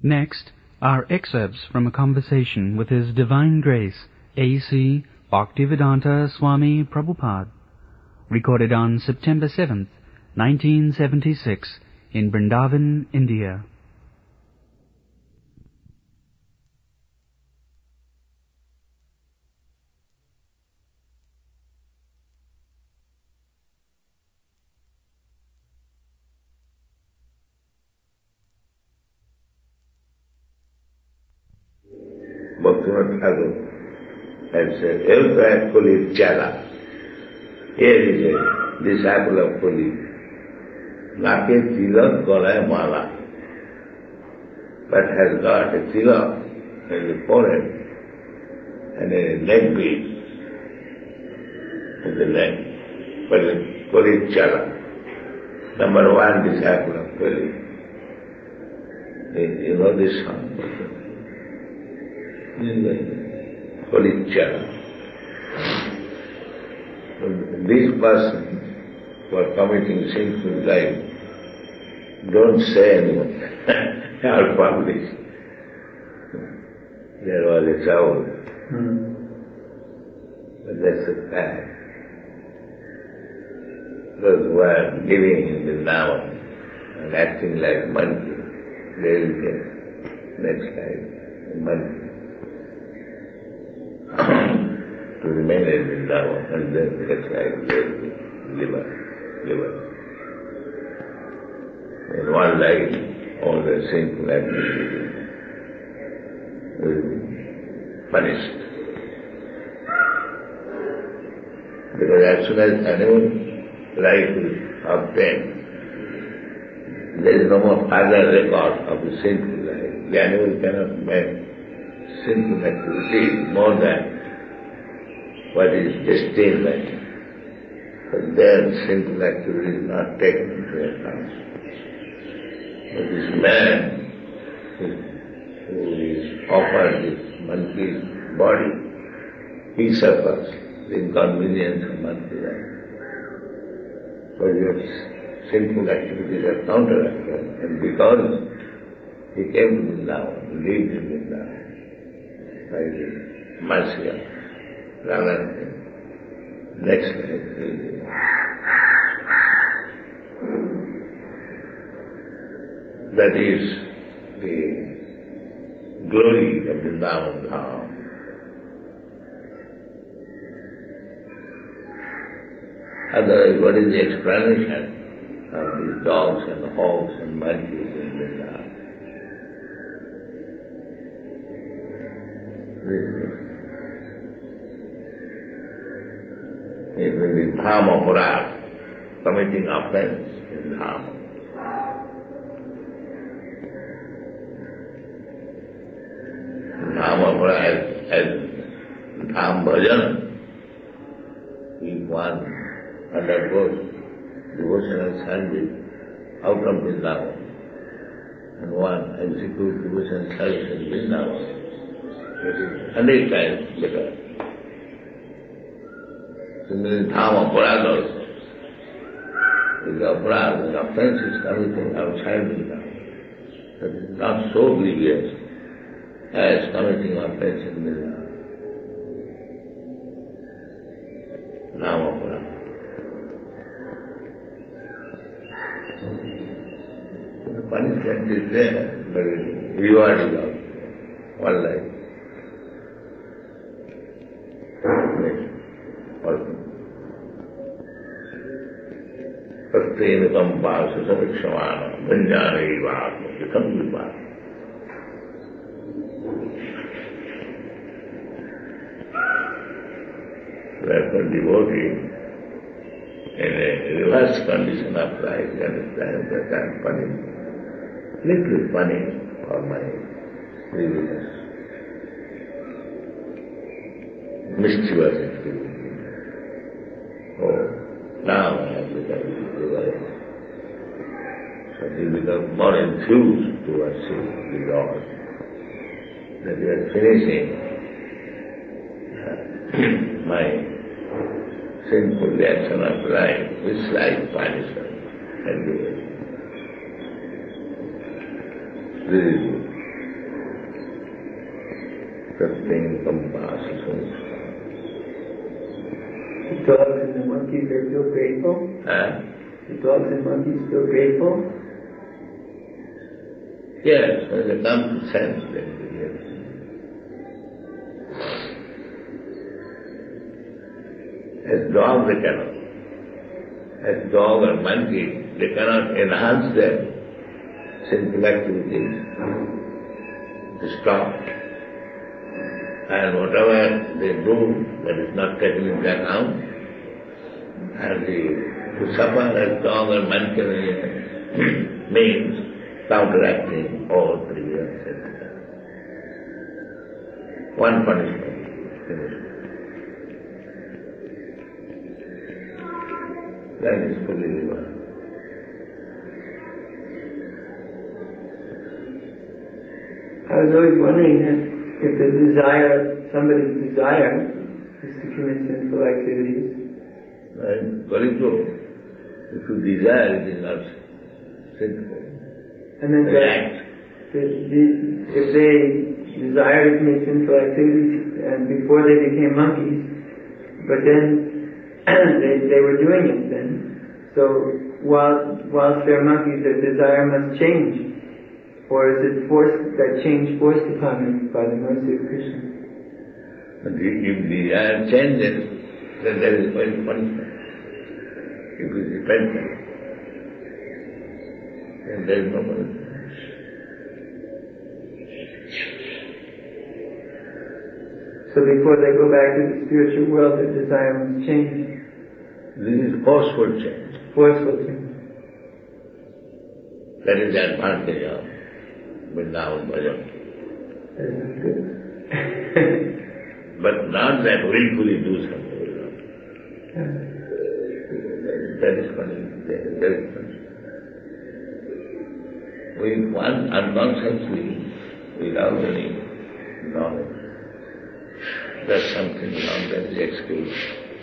Next are excerpts from a conversation with His Divine Grace A.C. Bhaktivedanta Swami Prabhupada, recorded on September 7th, 1976, in Vrindavan, India. Bhaktivinoda Thakur had said, "Everywhere Kuli Chala." Here is a disciple of Kuli. Nake tilak golaya mala, but has got a tilak in the forehead and a leg bead in the leg. But Kuli Chala, number one disciple of Kuli. You know this song? Kolichara. These persons who are committing sinful life don't say anything or publish. There was a trouble. But that's a fact. Those who are living in the now and acting like monkey, they will get next life a monkey. To remain in Vrindavan and then get like liver. In one life, all the sinful activities will be punished. Because as soon as animal life is obtained, there is no more further record of the sinful life. The animal cannot make sinful activity more than what is destined life. But their sinful activity is not taken into account. But this man who is offered this monkey's body, he suffers the inconvenience of monkey life. So your sinful activities are counteracted, and because he came to Vrindavan, lived in Vrindavan, by the mercy of Rama. Next life, that is the glory of Vrindavan Dham. Otherwise, what is the explanation of these dogs and hogs and monkeys in Vrindavan? It will be dhamma aparad, committing offense in dhamma. Dhamma aparad as dham bhajan, if one undergoes devotional service out of Vrindavan and one executes devotional service in Vrindavan, it is 100 times better. Similarly, dhamma aparad also. If the aparad, the offense is committed outside Vrindavan, that is not so grievous as committing offense in Vrindavan. Dhamma aparad. The punishment is there, but the reward is out. One life. Prastena kampasa savikshamana vanjana evātma yakam vipātma. Therefore, devotee in a reverse condition of life, you understand that I am punished, little punished for my previous mischievous activity. Oh, now I have become reversed. So he becomes more enthused to worship the Lord, that we are finishing my sinful reaction of life with slight punishment and giving. This is 15 compasses. The dogs and the monkeys are still grateful? The dogs and monkeys still grateful? Yes, when they come to sense, then yes. As dog they cannot. As dog or monkey, they cannot enhance their sinful activities. They stop. And whatever they do, that is not taken into account. And to suffer as dog or monkey means counteracting all previous sins. One punishment, finished. That is fully reversed. I was always wondering if the desire, somebody's desire, is to commit sinful activities. Right? Very true. If you desire, it is not sinful. And then if they desire to commit sinful activities and before they became monkeys, but then they were doing it then. So whilst they're monkeys, their desire must change. Or is it that change forced upon them by the mercy of Krishna? But if desire changes, then there is no punishment. If it is repentant, then there is no punishment. So before they go back to the spiritual world, their desire must change. This is forceful change. Forceful change. That is the advantage of Vrindavan Bhajan. That is good. But not that willfully do something. That is punishment. That is punishment. When one unconsciously, without any knowledge, does something wrong, that is excused.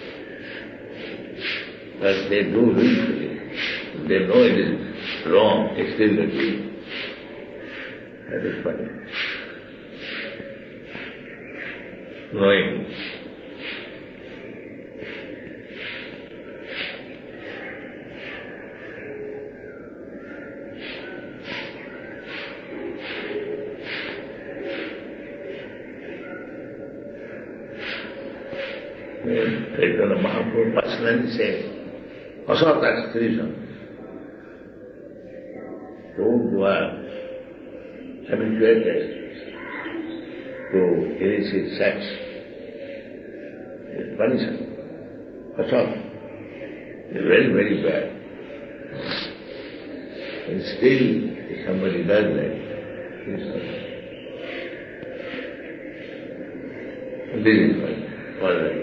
But they do willfully. They know it is wrong, still they do. That is punishment. Knowing. Chaitanya Mahaprabhu personally says, Asata Strishan, those who are habituated to illicit sex is punishment. Asata is very, very bad. And still, if somebody does that, this is all right.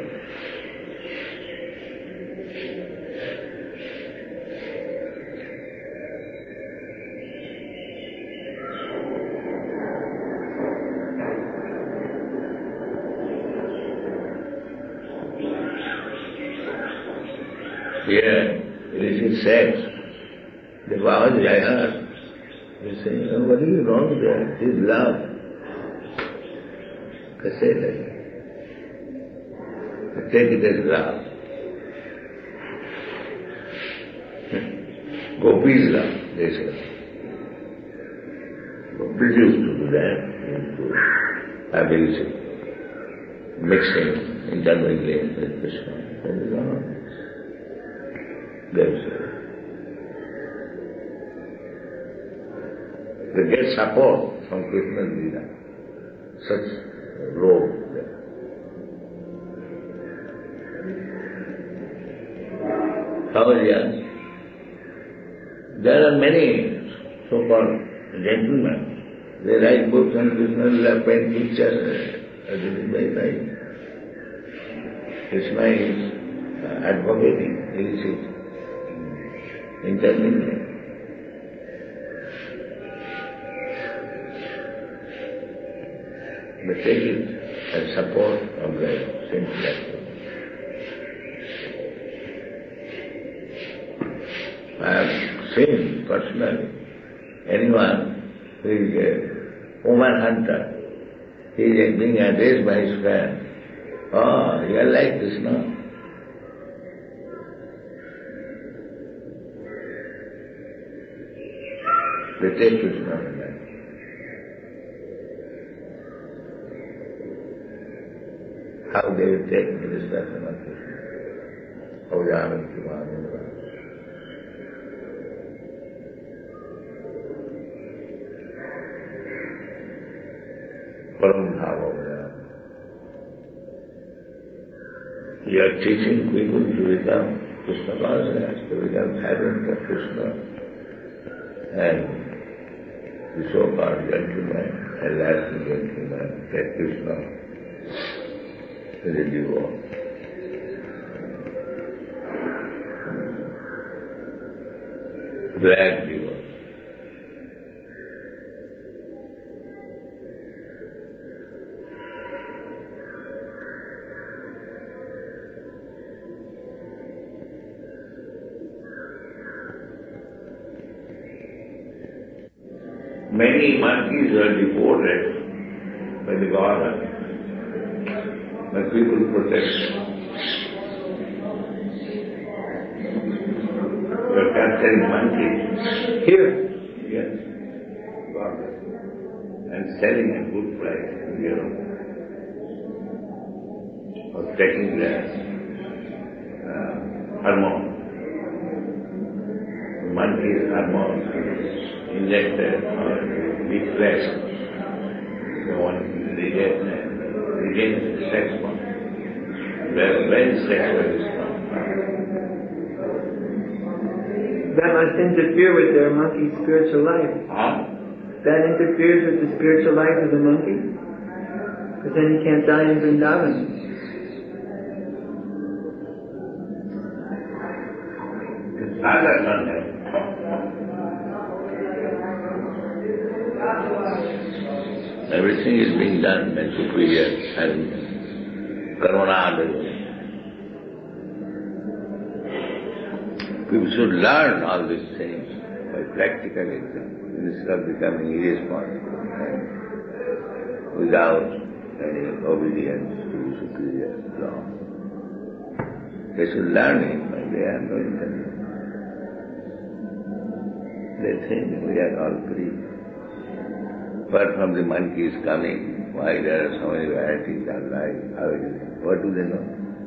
Here, illicit sex. The Babaji I heard, he saying, what is wrong there? It is love. I say that. I take it as love. Gopis love, they say. Gopis used to do that, to have illicit mixing, intermingling with Krishna. That is wrong. They get support from Krishna's Leela, such robe there. However, there are many so-called gentlemen. They write books on Krishna Leela, paint pictures, this is very nice. Krishna is advocating illicit intermingling. They take it as support of the sinful activity. I have seen personally anyone who is a woman hunter, He is being addressed by his friend. Oh, you are like Krishna. They take Krishna in that. How they will take ministration of Krishna. How Janaki Mahamudra. Param Bhava. You are teaching people to become Krishna conscious, to become adherent of Krishna, and the so-called gentleman, enlightened gentleman, that Krishna is a devotee. Black devotee. Many monkeys were deported by the government, but people protest. They are capturing monkeys. Here? Yes. And selling at good price in Europe. Or taking their hormones. Monkeys' hormones injected or big flesh. So one regains the sex one. When sexual is strong. That must interfere with their monkey's spiritual life. Huh? That interferes with the spiritual life of the monkey? Because then he can't die in Vrindavan. Other than that. Everything is being done by superior and Karuna. People should learn all these things by practical example instead of becoming irresponsible and without any obedience to the superior law. They should learn it, but they have no intention. They think we are all free. Apart from the monkeys coming, why there are so many varieties of life, how it is, what do they know?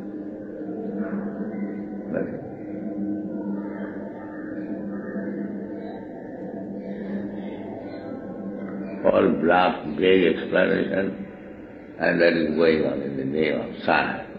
Nothing. All bluff, vague explanation, and that is going on in the name of science.